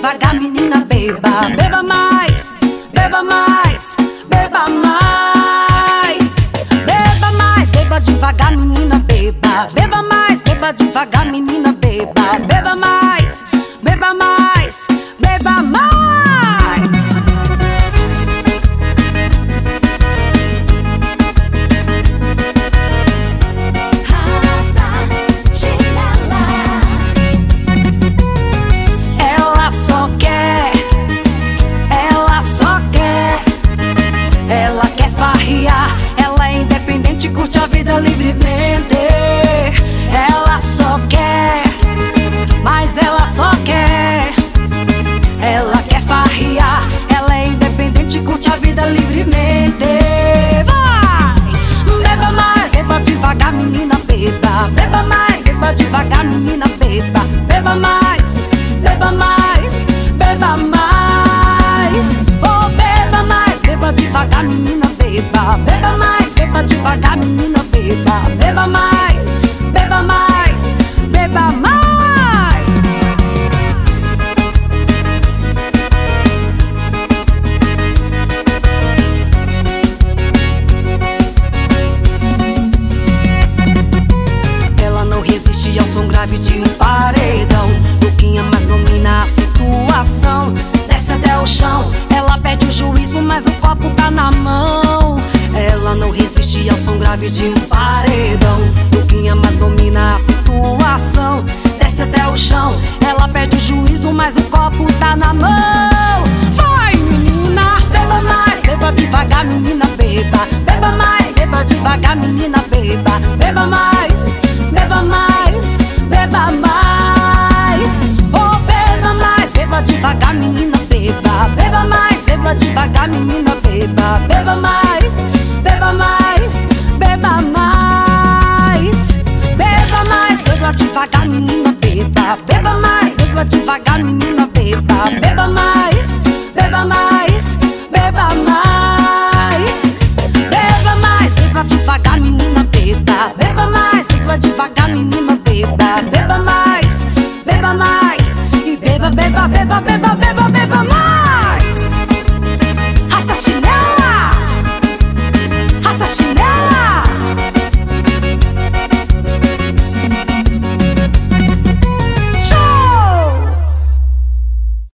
devagar, menina, beba. Beba mais, beba mais, beba mais. Beba mais, beba devagar, menina, beba. Beba mais, beba devagar, menina, beba. Beba mais, beba mais, beba mais. Curte a vida livremente. Ela só quer, mas ela só quer. Ela quer farrear, ela é independente, curte a vida livremente. Vai! Beba mais, beba devagar, menina, beba. Beba mais, beba devagar, menina, beba. Beba mais, beba mais, beba mais. Oh, beba mais, beba devagar, menina, beba. Beba mais, beba devagar, menina, beba. Beba mais, beba mais, beba mais. Ela não resiste ao som grave de um paredão. Luquinha mais domina a situação. Desce até o chão, ela perde o juízo, mas o copo tá na mão. Ela não resiste ao som grave de um paredão. Luquinha mais domina a situação. Desce até o chão, ela perde o juízo, mas o copo tá na mão. Vai, menina, beba mais, beba devagar, menina, beba. Beba mais, beba devagar, menina, beba. Beba mais, beba mais, beba mais. Oh, beba mais, beba devagar, menina, beba. Beba mais, beba devagar, menina, beba. Beba mais, beba mais, beba mais. Beba mais, beba devagar, menina, beba. Beba mais, beba devagar, menina, beba. Beba mais, beba mais, beba mais. Beba mais, beba devagar, menina, beba. Beba mais, beba devagar, menina, beba. Beba mais, beba mais. E beba, beba, beba, beba, beba.